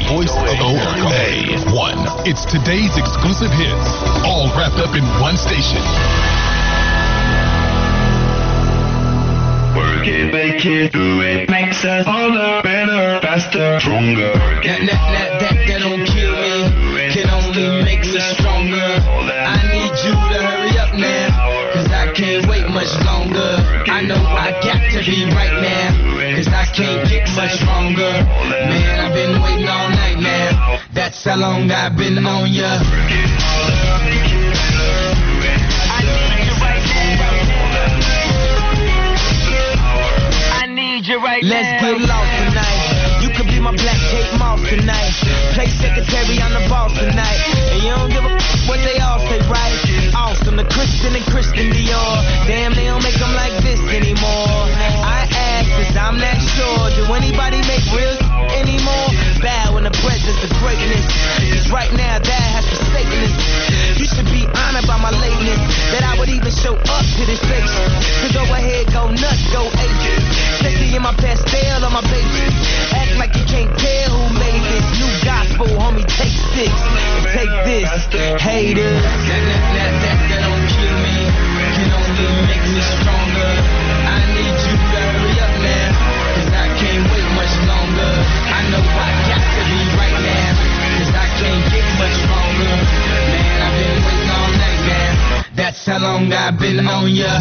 voice of OA1. It's today's exclusive hits, all wrapped up in one station. Work it, make it, do it, makes us harder, better, faster, stronger. That don't kill me, can only make us stronger. I need you to hurry up now, cause I can't wait much longer. I know I got to be right now, cause I can't get much stronger. Man, I've been waiting all night now, that's how long I've been on ya. Let's get lost tonight. You could be my black Kate Moss tonight. Play secretary on the boss tonight. And you don't give a what they all say, right? Awesome, the Christian and Christian Dior. Damn, they don't make them like this anymore. I ask this, I'm not sure. Do anybody make real anymore? Bow in the presence of greatness. Cause right now that has forsaken us. You should be honored by my lateness, that I would even show up to this place. So go ahead, go nuts, go ape. Especially in my pastel on my baby. Act like you can't tell who made this new gospel, homie. Take 6 and take this, haters. That don't kill me, can only make me stronger. I need you to hurry up now, cause I can't wait much longer. I know I got to be right now, cause I can't get much stronger. Man, I've been waiting all night now, that's how long I've been on ya.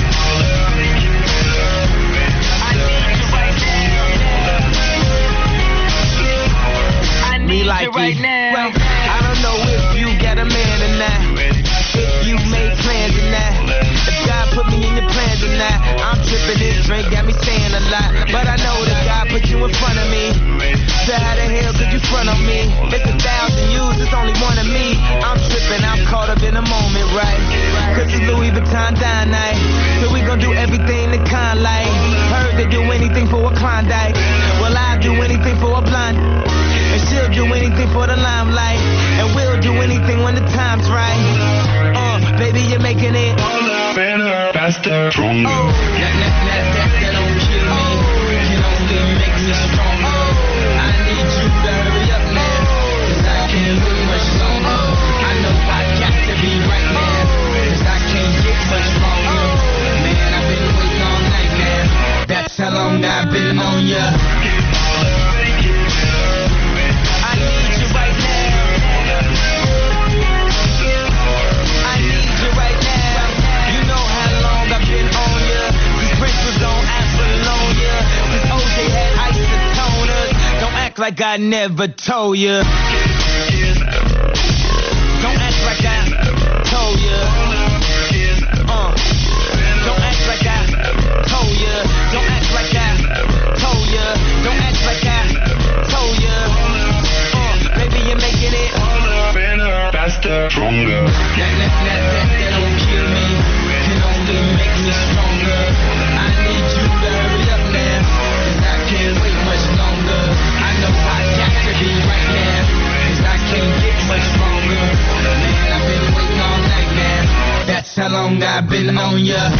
Me like right now. I don't know if you got a man or not, if you made plans or not, if God put me in your plans or not. I'm tripping, this drink got me saying a lot, but I know that God put you in front of me. So how the hell could you front on me? It's 1,000 yous, it's only one of me. I'm tripping, I'm caught up in the moment, right? Cause it's Louis Vuitton dine night, so we gon' do everything the kind like. Heard they do anything for a Klondike, well I'll do anything for a blonde. And she'll do anything for the limelight, and we'll do anything when the time's right. Baby, you're making it harder, better, faster, stronger. That don't kill me, can only make me stronger. I need you to hurry up now, cause I can't wait much longer. I know I got to be right now, cause I can't get much stronger. Man, I've been waiting all night now, that's how long I've been on ya. Like I never told ya. Don't act like I told ya. Don't act like I told ya. Don't act like I told ya. Don't act like I told ya. Baby, you're making it harder, better, faster, stronger. That don't kill me, can only make me stronger. I need you to hurry up now, cause I can't wait much longer. I know I got to be right now, cause I can't get much stronger. Man, I've been waiting all night now, that's how long I've been on ya.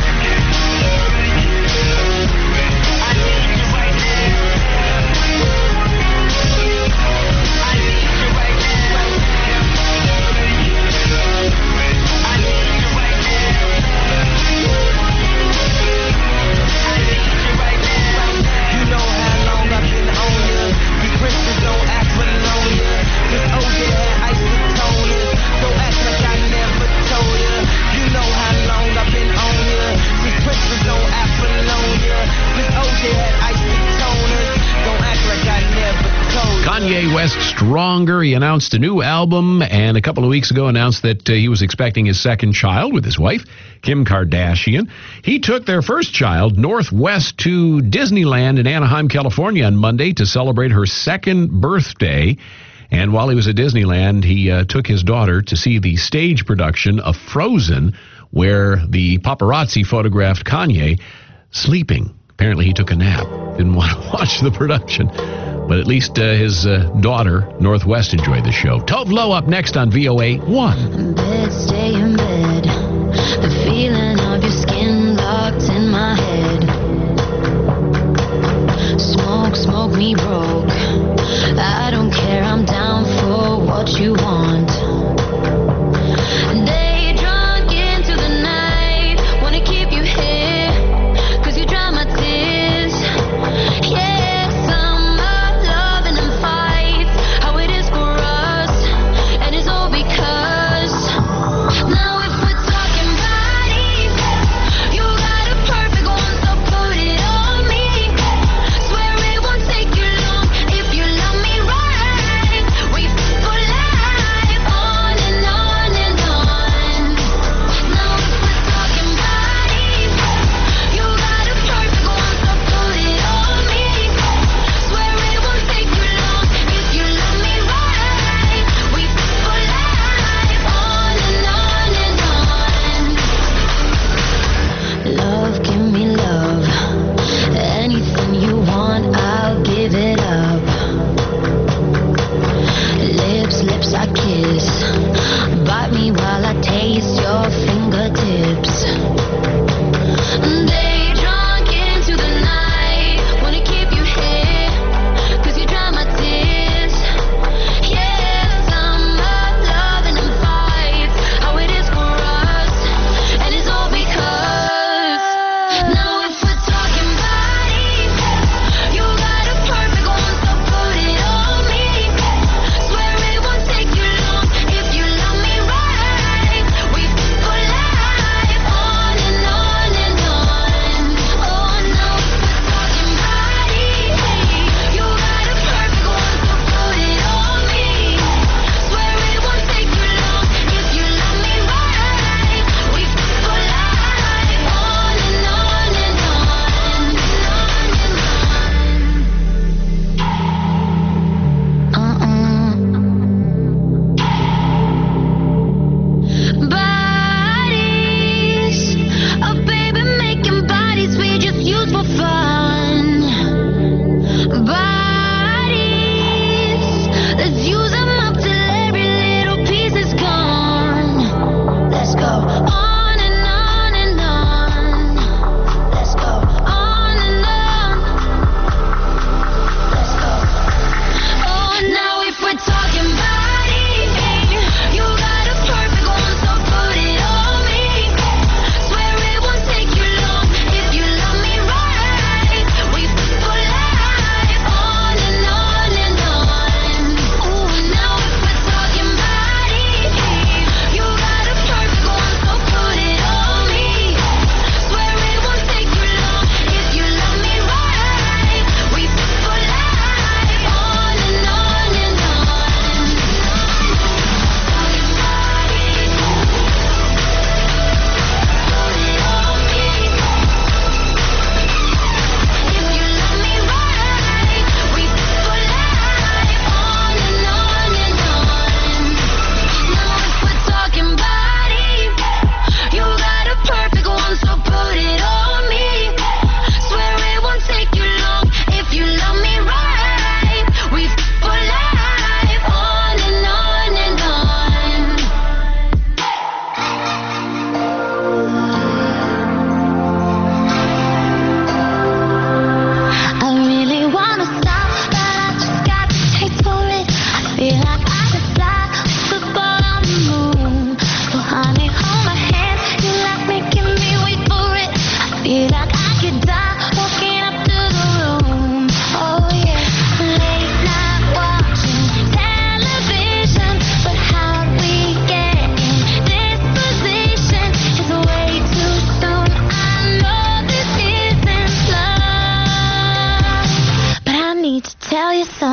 Kanye West Stronger. He announced a new album and a couple of weeks ago announced that he was expecting his second child with his wife, Kim Kardashian. He took their first child northwest to Disneyland in Anaheim, California on Monday to celebrate her second birthday. And while he was at Disneyland, he took his daughter to see the stage production of Frozen, where the paparazzi photographed Kanye sleeping. Apparently he took a nap, didn't want to watch the production. But at least his daughter, Northwest, enjoyed the show. Tove Lo up next on VOA 1. Bed, stay in bed. The feeling of your skin locked in my head. Smoke me broke. I don't care, I'm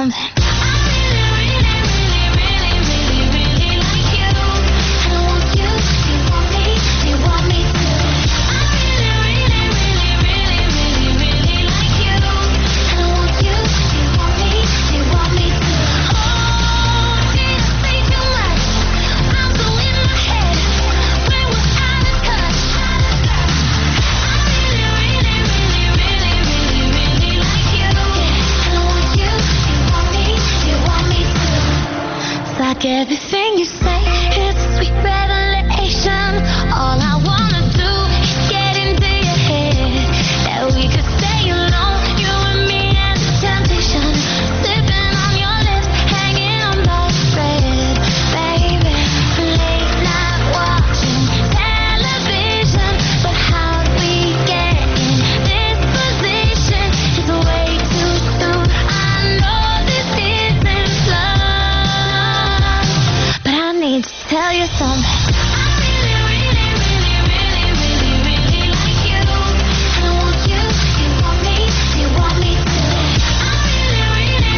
something. Everything you say is a sweet revelation. All I wanna do is get into your head. That we could stay alone, you and me as a temptation. Sipping on your lips, hanging on by a thread. Baby, late night watching television. But how do we get in this position? It's way too soon. I know this isn't love. I need to tell you something. I really like you. I want you, you want me, you want me too. I really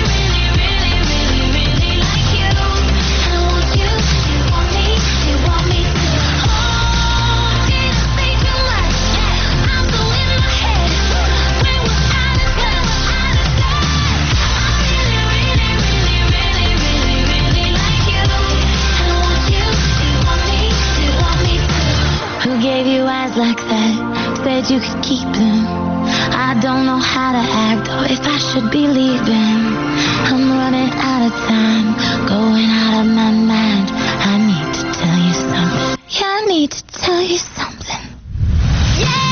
like you. I want you, you want me, you want me too. Oh, did I say too much? I'm so in my head. When we're out of touch, I really like you. Who gave you eyes like that? Said you could keep them. I don't know how to act or if I should be leaving. I'm running out of time, going out of my mind. I need to tell you something. Yeah, I need to tell you something. Yeah!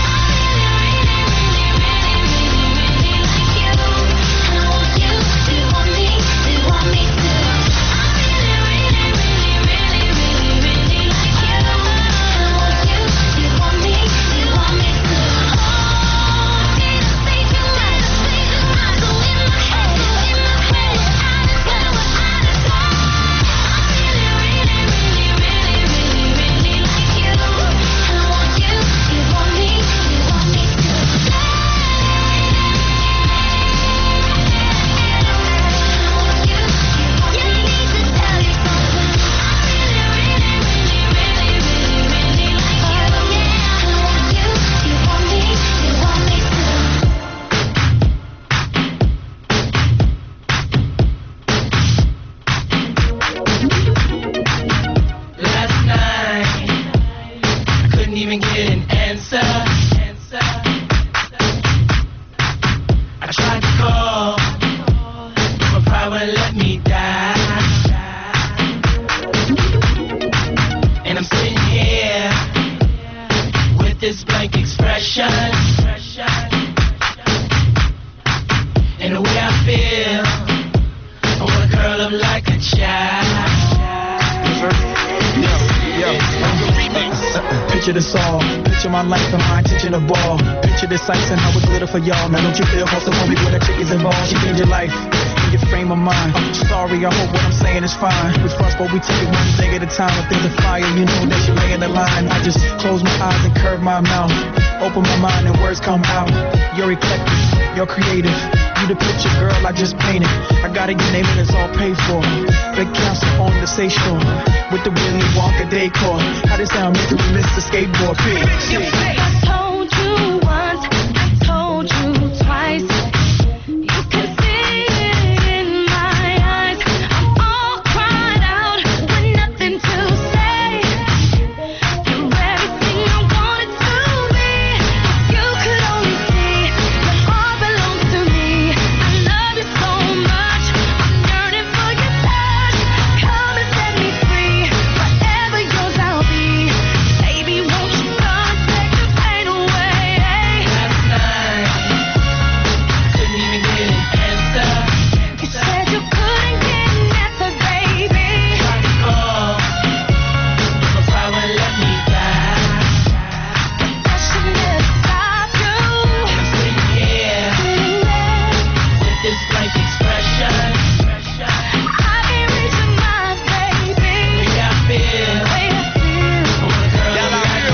Picture this all, picture my life and my attention to ball. Picture this sights and how it's glitter for y'all. Now don't you feel hustle for me when that chick is involved? She changed your life and your frame of mind. I'm sorry, I hope what I'm saying is fine. With first, but we take it one thing at a time. If there's a fire, you know that you lay in the line. I just close my eyes and curve my mouth. Open my mind and words come out. You're eclectic, you're creative. You the picture, girl, I just painted. I gotta get name and it's all paid for. Big council on the seashore with the Willy Wonka decor. How this sound, Mr. Skateboard P. I told you once, I told you twice. You can see it in my eyes. I'm all cried out with nothing to say. You're everything I wanted to be. You could only see what all belongs to me. I love you so much, I'm yearning for your touch. Come and set me free, forever yours I'll be. Baby, won't you come and take the pain away? Last night, couldn't even get an answer. You said you couldn't get an answer, baby. Tried to call, but power let me die. That should never stop you. I'm sitting here with this blank expression. I can't reach your mind, baby. The way I feel, The way I feel. I want a girl like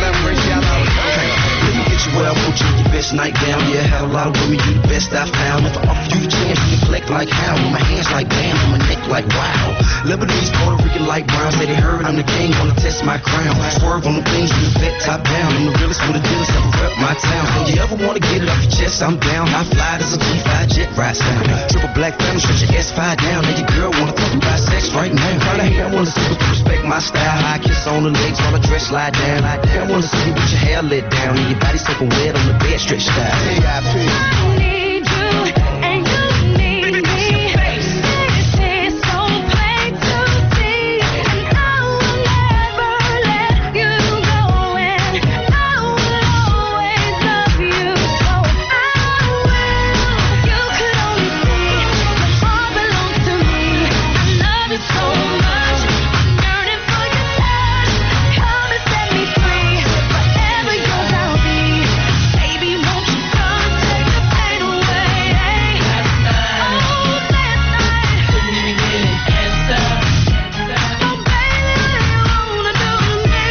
Let me get you what I want you, your best nightgown. Yeah, had a lot of women, you the best I found. never offer you the chance to neglect like how. With my hands like bam, on my neck like wow. Lebanese, Puerto Rican like brown. Say they heard I'm the king, wanna test my crown. Swerve on the things from the vet top down. I'm the realest with the dealers, never rep my town. When you ever wanna get it off your chest, I'm down. High fly, there's a G5 jet rides down. Triple black family, stretch your S5 down. Now your girl wanna talk about sex right now. Kinda hate, I wanna see you respect my style. High kiss on the legs while the dress slide down. I wanna see you with your hair let down and your body soaking wet on the bed stretched out. I need you and you need me. This is so plain to see, and I will never let you go, and I will always love you, so I will. You could only see your heart belongs to me. I love you so much, I'm yearning for your touch. Come and set me free, forever yours I'll be. Baby, won't you come take the pain away? Last night, couldn't even get an answer. So baby, what you wanna do to me?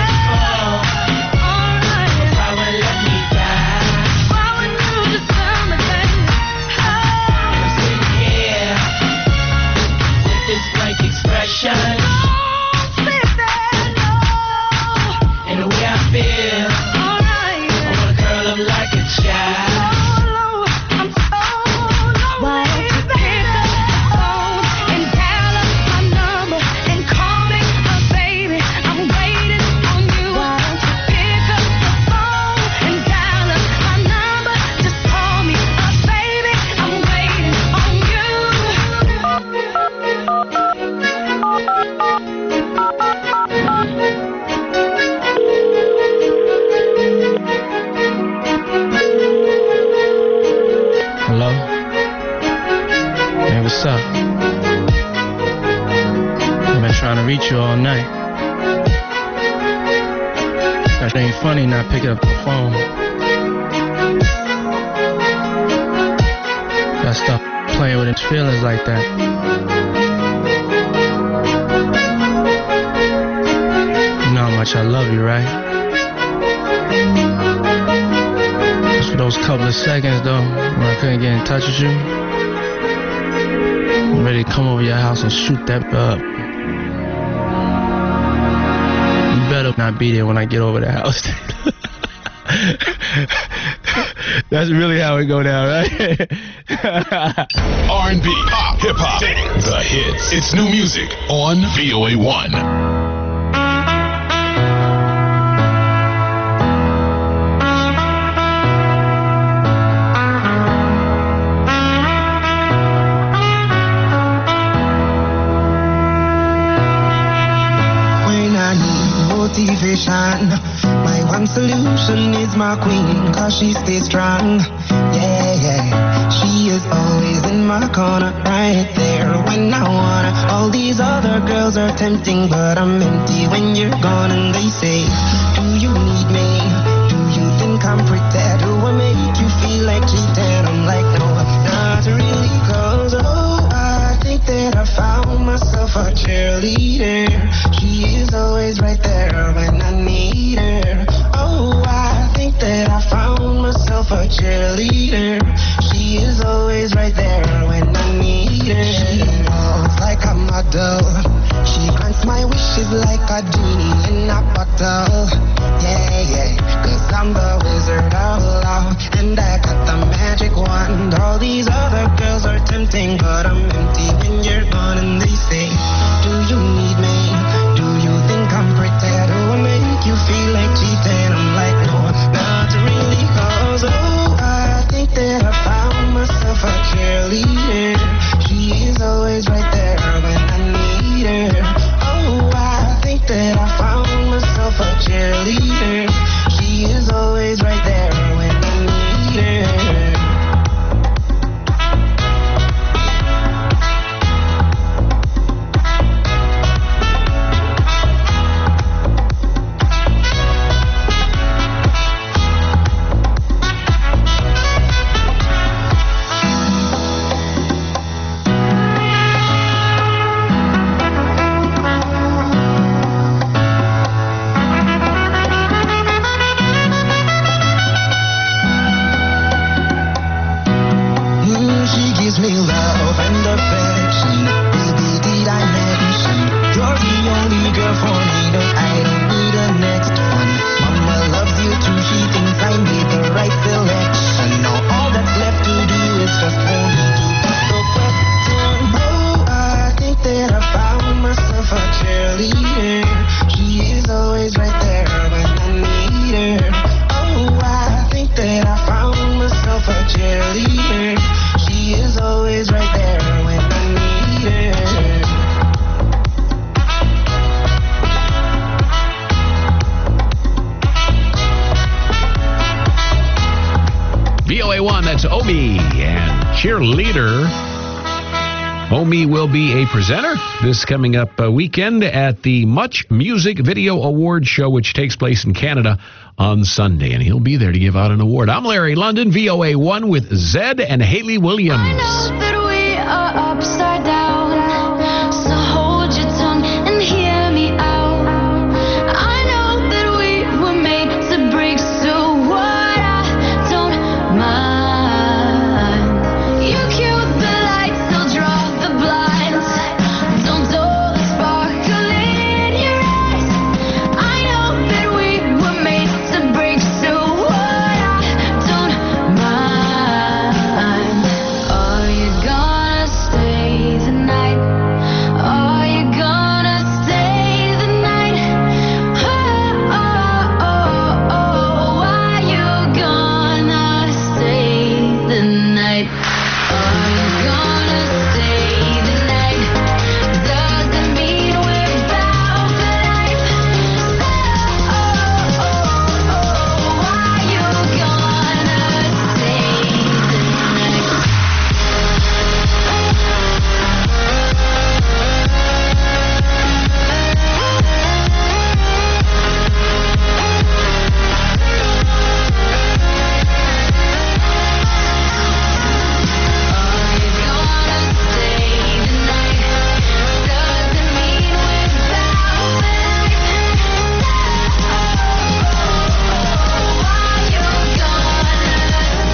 Alright, why would let me die? Why would you just tell me that? I'm sitting here with this blank expression, and the way I feel, I wanna curl up like a child. Why don't you pick up the phone and dial up my number and call me up, baby? I'm waiting on you. Why don't you pick up the phone and dial up my number? Just call me up, baby. I'm waiting on you. Hello? Hey, what's up? I've been trying to reach you all night. That ain't funny not picking up the phone. Gotta stop playing with his feelings like that. You know how much I love you, right? Just for those couple of seconds, though, when I couldn't get in touch with you, I'm ready to come over your house and shoot that up. You better not be there when I get over the house. That's really how it go down, right? R&B, pop, hip hop, the hits. It's new music on VOA1. When I need motivation, my one solution is my queen, cause she stays strong. Yeah, yeah, she is always in my corner, right there when I wanna. All these other girls are tempting, but I'm empty when you're gone. And they say, do you need me? Do you think I'm pretty? Do I make you feel like cheating? I'm like, no, not really, cause I think that I found myself a cheerleader. She is always right there when I need her. Oh, I think that I found myself a cheerleader. She is always right there when I need her. She walks like a model. She grants my wishes like a genie in a bottle. Yeah, yeah, cause I'm the wizard of love, and I got the magic wand. All these other girls are tempting, but I'm empty when you're gone. And they say, do you need me? Do you think I'm pretty? Do I make you feel like cheating? I'm like, no, not really, cause I think that I found myself a cheerleader. She is always right there when I need her. Oh, I think that I found myself a cheerleader. She is always right there when I need her. me love and affection. Baby, did I mention you're the only girl for me? No, I don't need a next one. Mama loves you too. She thinks I made the right selection. Now all that's left to do is just for me to put the question. Oh, I think that I found myself a cheerleader. She is always right there when I need her. Oh, I think that I found myself a cheerleader. She is always right there when I need her. VOA1, that's Omi and Cheerleader. Omi will be a presenter this coming up weekend at the Much Music Video Awards show, which takes place in Canada on Sunday, and he'll be there to give out an award. I'm Larry London, VOA1 with Zed and Haley Williams. I know that we are upside down, so hold your tongue and hear me out. I know that we were made to break, so what? I don't mind. You cue the lights, I'll draw the blinds. Don't dull the sparkle in your eyes. I know that we were made to break, so what? I don't mind. Are you gonna stay the night? Are you gonna stay the night? Oh, oh, oh, oh. Are you gonna stay the night? Are you gonna stay the night? Doesn't mean we're bound for life. Oh, oh, oh, oh. Are you gonna stay the night? Are you gonna stay the night? Doesn't mean we're bound for life. Are you gonna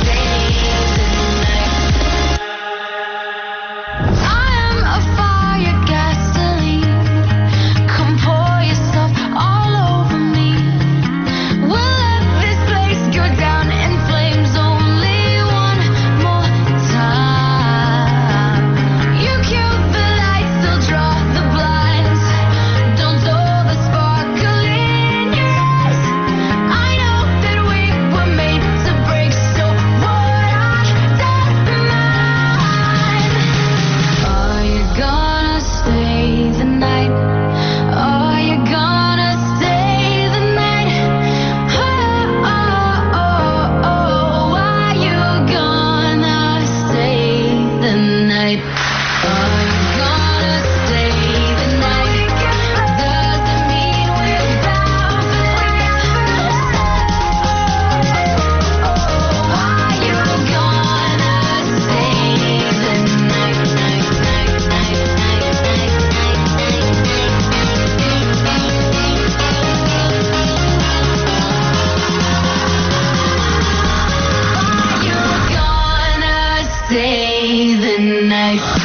stay the night? I am a fire, gasoline. Come pour yourself all over me. We'll let this place go down in flames only one more time. You cue the lights, they'll draw the blinds. Don't dull the sparkle in your eyes. I know that we were made to break, so what? I don't mind. Are you gonna stay the night? Are you gonna stay the night? Oh, oh, oh, oh. Are you gonna stay the night? Are you gonna stay the night? Doesn't mean we're bound for life. Are you gonna stay the night? Are you gonna stay the night?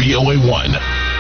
VOA1.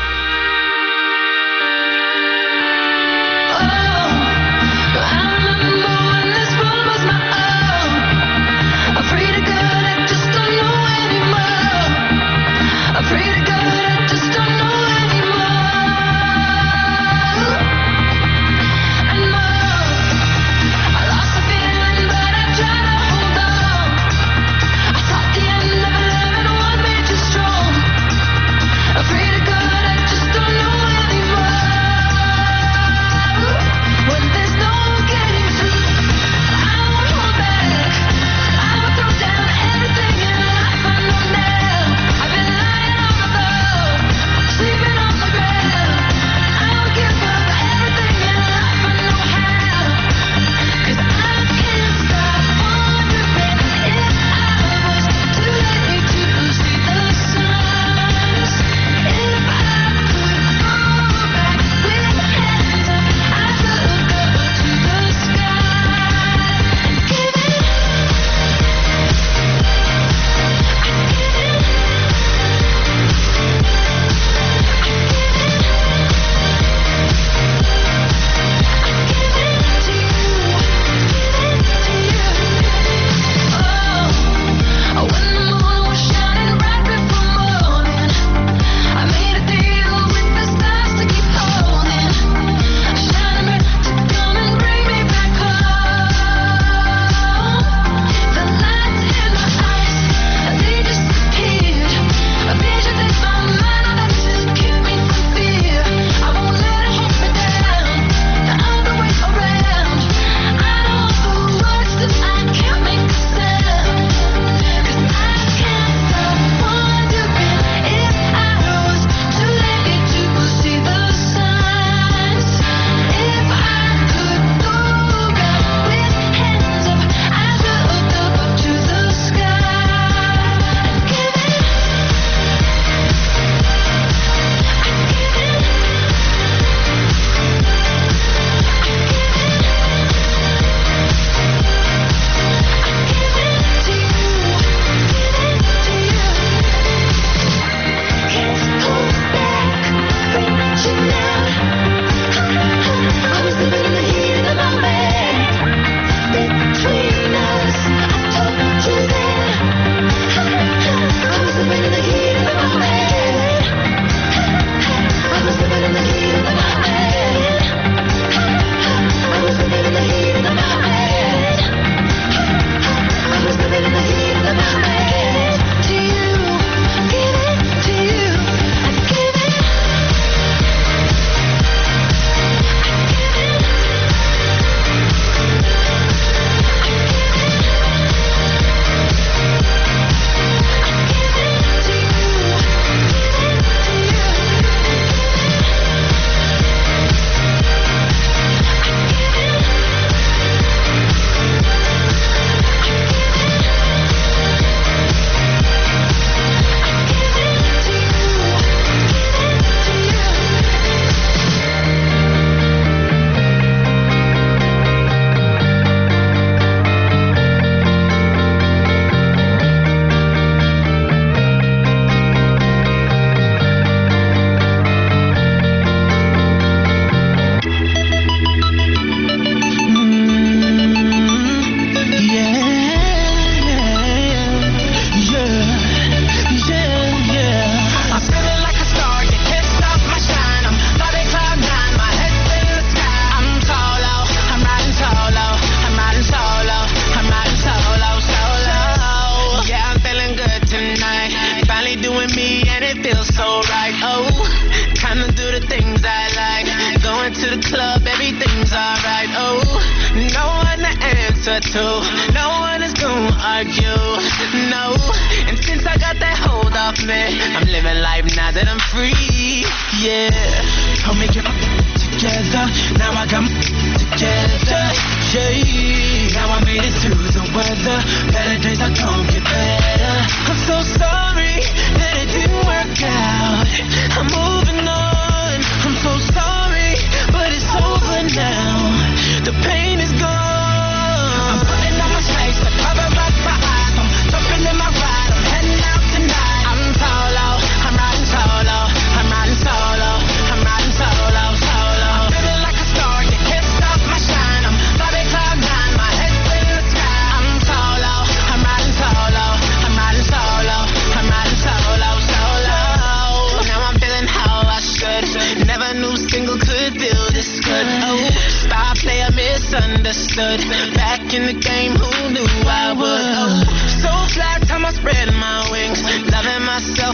answer to. No one is gonna argue, no. And since I got that hold off me, I'm living life now that I'm free, yeah. Told me get my together, now I got my together, yeah. Now I made it through the weather, better days are gonna get better. I'm so sorry that it didn't work out, I'm moving on. I'm so sorry, but it's over now. The pain is gone. I'm putting on my shades to cover up my eyes. I'm jumping in my ride, I'm heading out tonight. I'm solo, I'm riding solo.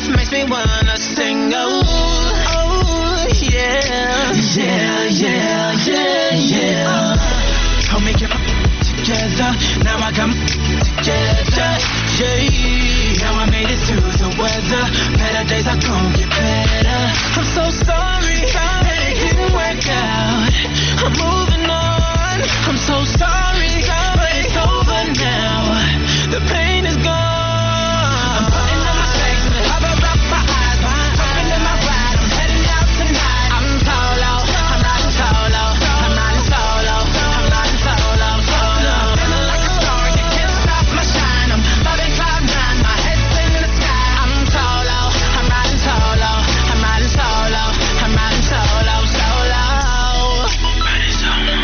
off makes me wanna sing. Oh, oh, yeah. Yeah, yeah, yeah, yeah. Told me get my together, now I got my together. Yeah, now I made it through the weather. Better days are gonna get better. I'm so sorry that it didn't work out. I'm moving on. I'm so sorry, but it's over now. The pain is gone. I'm putting on my shades to cover up my eyes. Jumping in my ride, I'm heading out tonight. I'm solo, I'm riding solo. I'm riding solo, I'm riding solo, solo. Feeling like a star, you can't stop my shine. I'm loving cloud nine, my head's in the sky. I'm solo, I'm riding solo. I'm riding solo, I'm riding solo, solo. Riding solo.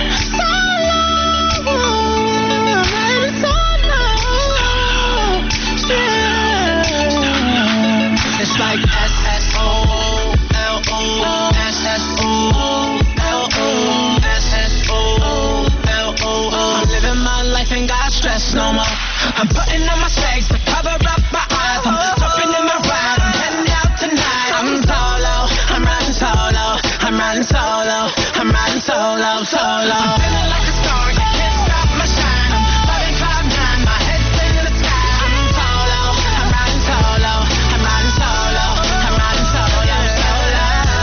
It's like S-S-O-L-O, S-S-O-L-O, S-S-O-L-O. I'm living my life, ain't got stress no more. I'm putting on my shades to cover up my eyes. I'm jumping in my ride, I'm heading out tonight. I'm solo, I'm riding solo. I'm riding solo, I'm riding solo, solo. I'm feeling like a star, you can't stop my shine. I'm loving cloud nine, my head's in the sky. I'm solo, I'm riding solo. I'm riding solo, I'm riding solo, solo.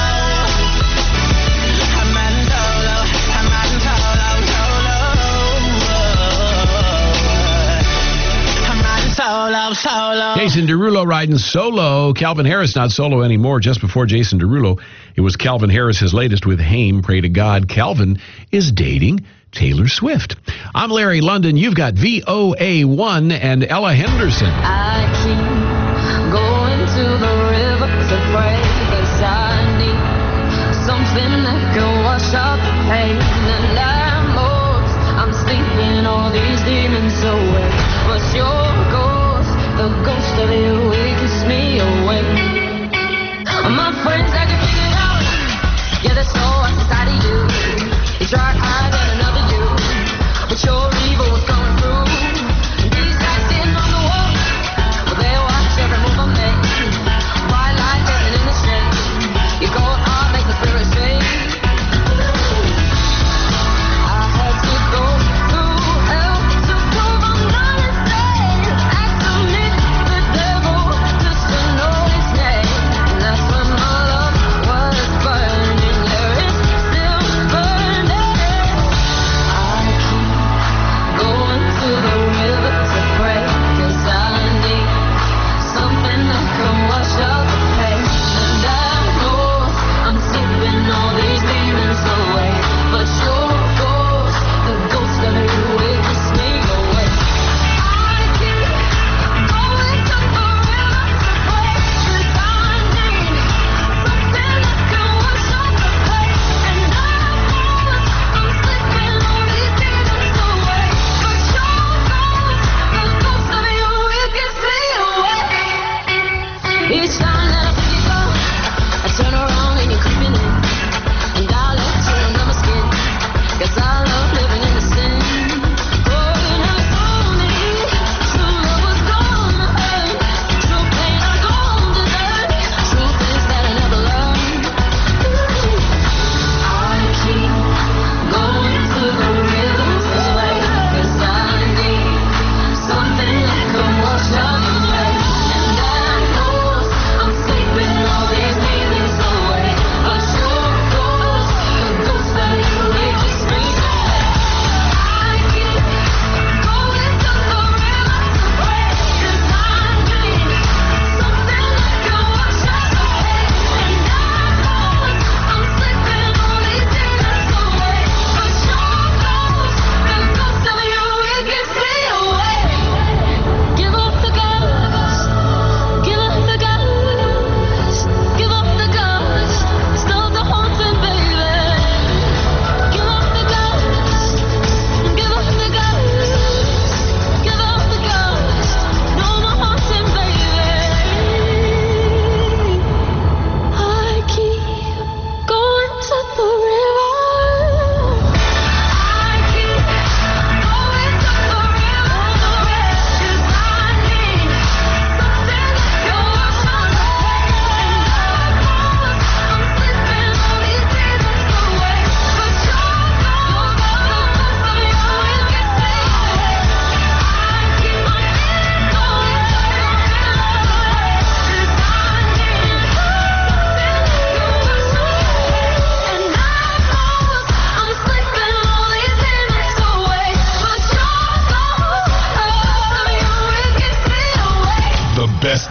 I'm riding solo, I'm riding solo, solo. I'm riding solo, solo. Jason Derulo riding solo. Calvin Harris not solo anymore. Just before Jason Derulo, it was Calvin Harris, his latest with Haim. Pray to God Calvin is dating Taylor Swift. I'm Larry London. You've got VOA1 and Ella Henderson. I keep going to the river to pray, 'cause I need something that can wash out the pain. And I'm sleeping all these demons away. But your ghost, the ghost of you, it keeps me awake. My friends, I can figure it out. Yeah, there's no outside of you. They try hiding another you, but your evil was coming through. These guys sitting on the wall, well, they watch every move I make. White light dancing in the shade. Your cold heart makes the spirit shake. I had to go through hell to go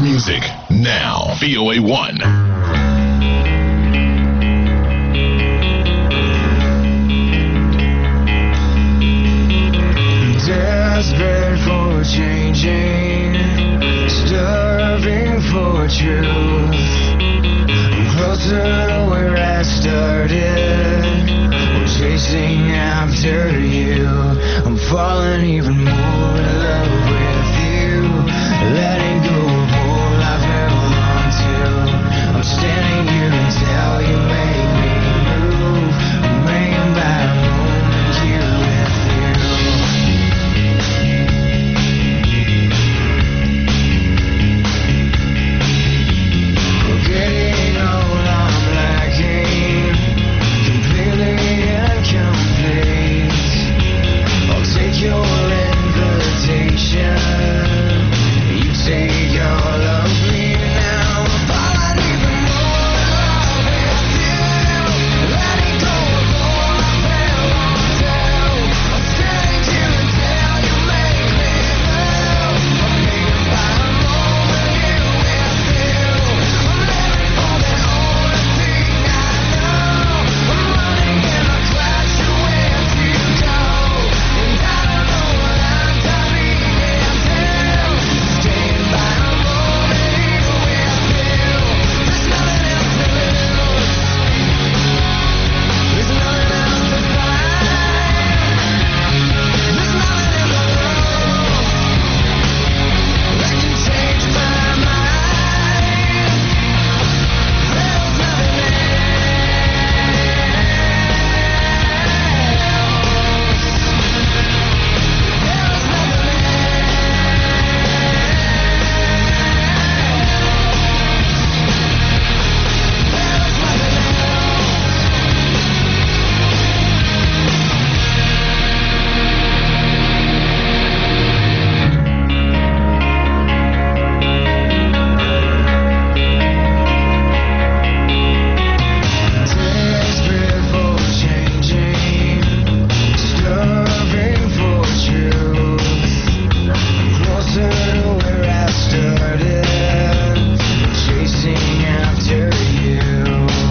music now. VOA 1. Desperate for changing, starving for truth. I'm closer to where I started. I'm chasing after you. I'm falling even more in love with you. Letting go of all I've held on to. I'm standing here until you make me move. I'm laying by a moment here with you. Getting old, I'm lacking, completely incomplete. I'll take your invitation, you take all of me now. I'm falling even more in love with you, letting go of all I've held on to. I'm standing here until you make me move. I'm being by a moment here with you. I'm living for the only thing I know. I'm running and I crash where to go, and I don't know what I'm diving into. Staying by a moment here with you. There's nothing else to lose. There's nothing else to find. There's nothing in the world that can change my mind. There's nothing else. There's desperate for changing, starving for truth. Closer to where I started, chasing after you.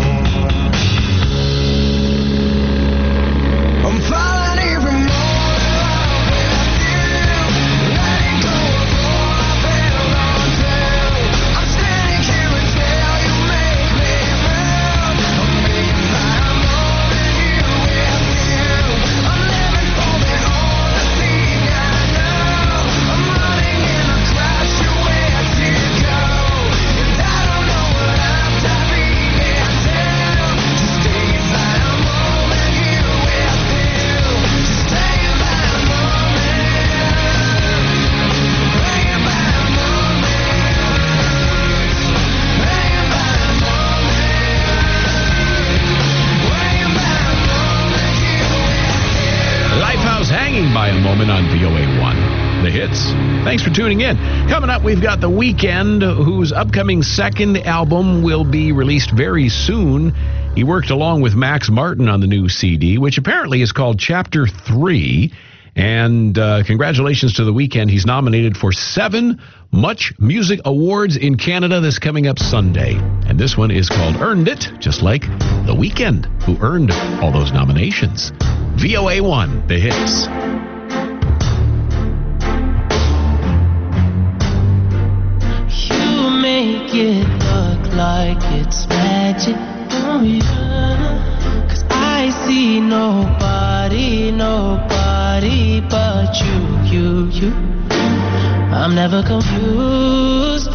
I'm falling even more in love with you, letting go of all I've held on to. I'm standing here until you make me move. I'm being by a moment here with you. I'm living for the only thing I know. I'm running and I crash where to go, and I don't know what I'm diving into. Just staying by a moment here with you. Just staying by a moment, laying by a moment, laying by a moment, laying by a moment here with you. Lifehouse hanging by a moment on VOA 1. The hits. Thanks for tuning in. Coming up, we've got The Weeknd, whose upcoming second album will be released very soon. He worked along with Max Martin on the new CD, which apparently is called Chapter 3. And congratulations to The Weeknd. He's nominated for 7 Much Music Awards in Canada this coming up Sunday. And this one is called Earned It, just like The Weeknd, who earned all those nominations. VOA 1, the hits. You make it look like it's magic, oh yeah. 'Cause I see nobody but you. I'm never confused.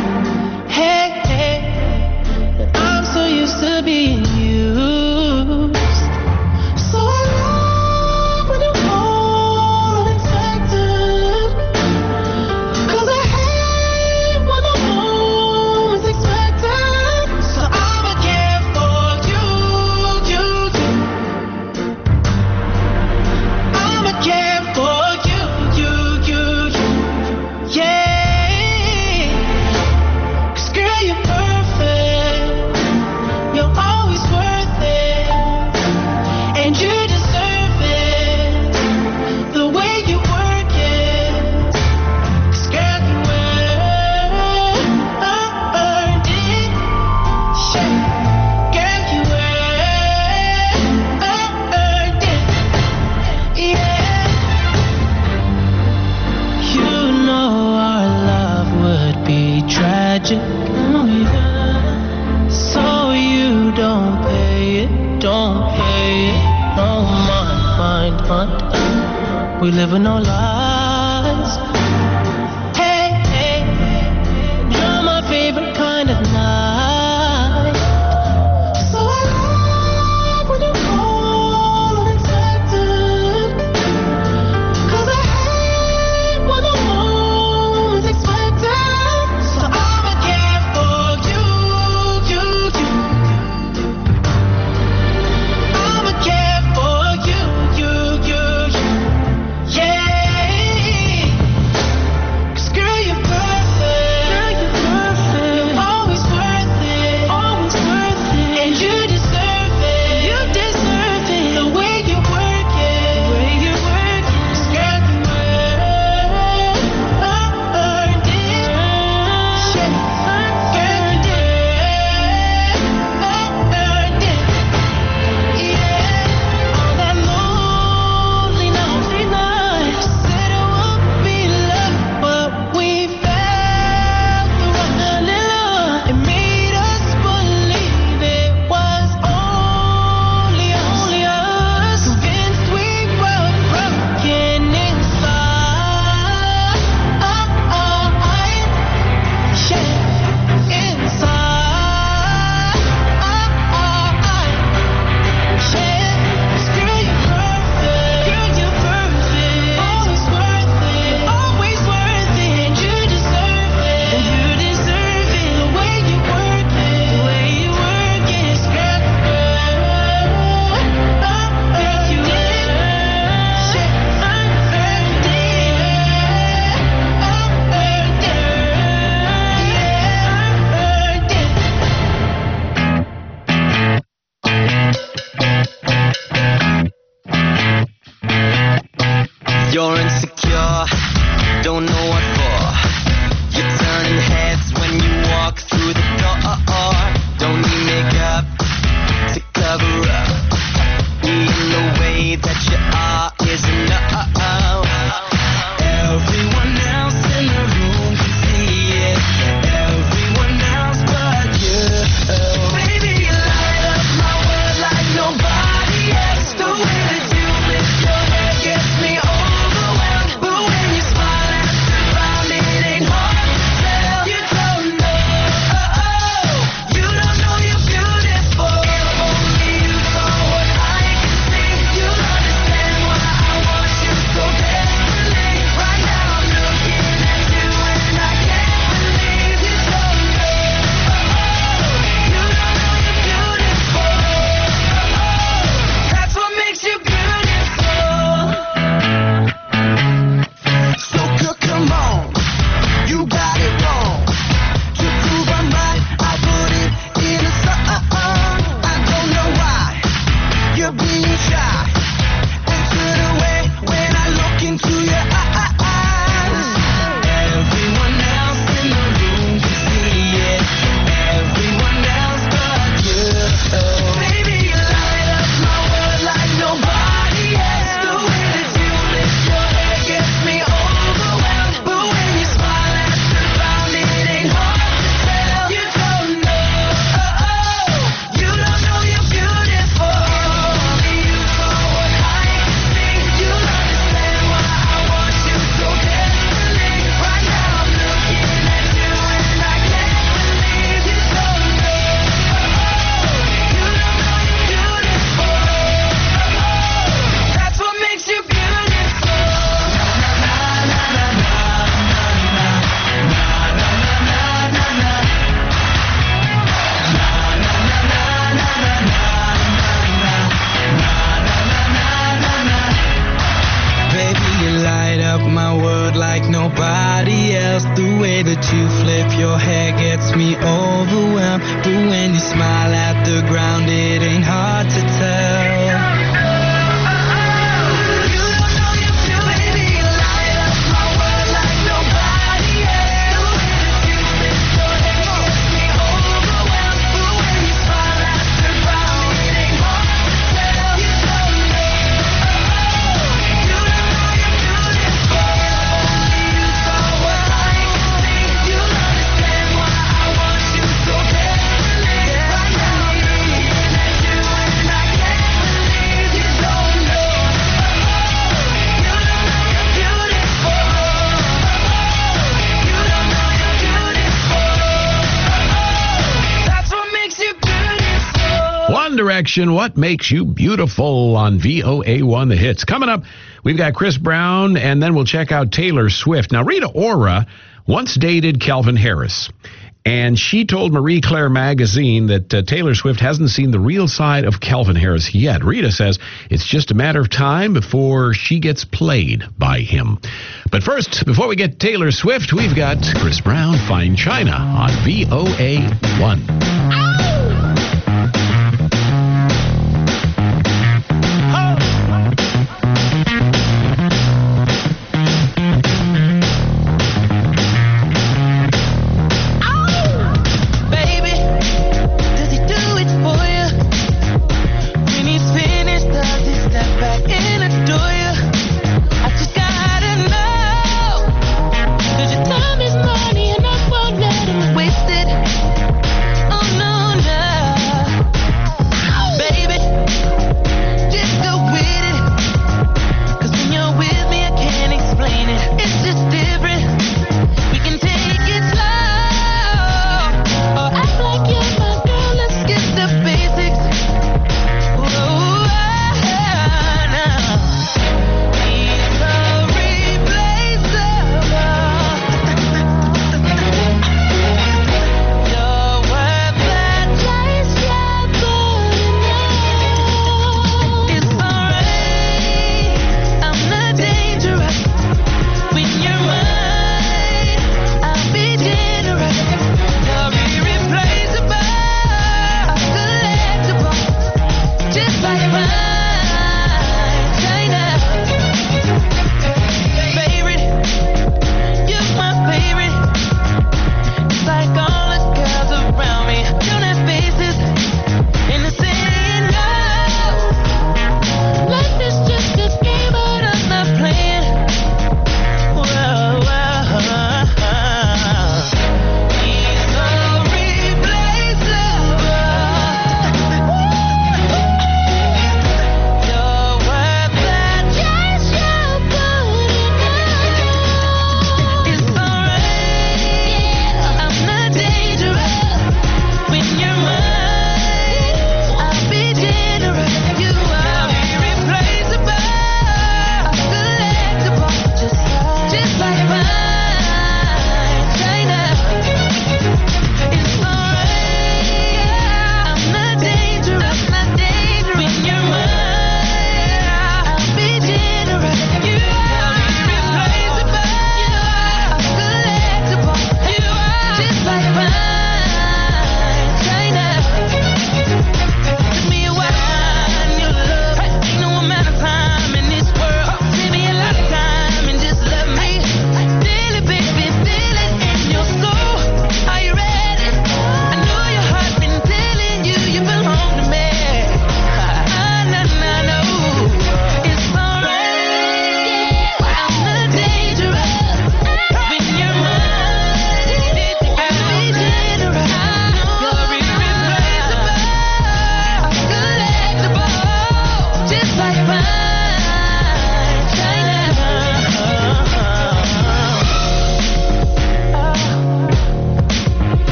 Hey, I'm so used to being used. So I love when you're unexpected. 'Cause I hate when I'm always expected. So I'ma care for you. I'ma care for you. Yeah. magic. Oh yeah. So you don't pay it, don't pay it. No mind. We live in no lies. Hey, hey, you're my favorite kind of night. So I love when you call unexpected. 'Cause I hate when the moment's expected. So I'ma care for you. I'ma care for you. Yeah. 'Cause girl, you're perfect. You're always worth it. And you deserve it. The way you work it. 'Cause girl, you earned it. Shit. Earned it. Yeah. All that lonely night. Said it would be love, but we felt the rush. It made us believe it was only us. Convinced we were broken inside. Yeah, inside. Always worth it, and you deserve it. The way you work it, girl, you did. Shit, earned it. You're insecure, don't know what for. You're turning heads when you walk through the door. Don't need makeup to cover up. Being the way that you are is enough. Everyone else in the room can see it. Everyone else but you. Baby, you light up my world like nobody else. The way that you lift your head gets me overwhelmed. But when you smile at the ground, it ain't hard to tell. You don't know you're beautiful. Only you know what I can see. You understand why I want you so desperately. Right now I'm looking at you and I can't believe you don't know. You don't know you're beautiful. That's what makes you beautiful. So good, come on, you got it wrong. To prove I'm right, I put it in a song. I don't know why you're being shy and turn away when I look into your eyes. Everyone else in the room can see it. Everyone else but you. Baby, you light up my world like nobody else. The way that you lift your head gets me overwhelmed. But when you smile at the ground, it ain't hard to tell. You don't know you're beautiful. Only you know what I can see. You understand why I want you so desperately. Right now I'm looking at you and I can't believe you don't know. You don't know you're beautiful. That's what makes you beautiful. Baby, you light up my world like nobody else. The way that you flip your hair gets me overwhelmed. But when you smile at the ground, it ain't hard to tell. You don't know you're beautiful. Baby, you light up my world like nobody else. The way that you flip your hair gets me overwhelmed. But when you smile at the ground, it ain't hard to tell. You don't know you're beautiful. Only you know what I can see. You understand why I Direction, What Makes You Beautiful on VOA1 The Hits. Coming up, we've got Chris Brown, and then we'll check out Taylor Swift. Now, Rita Ora once dated Calvin Harris, and she told Marie Claire magazine that Taylor Swift hasn't seen the real side of Calvin Harris yet. Rita says it's just a matter of time before she gets played by him. But first, before we get Taylor Swift, we've got Chris Brown, Fine China on VOA1.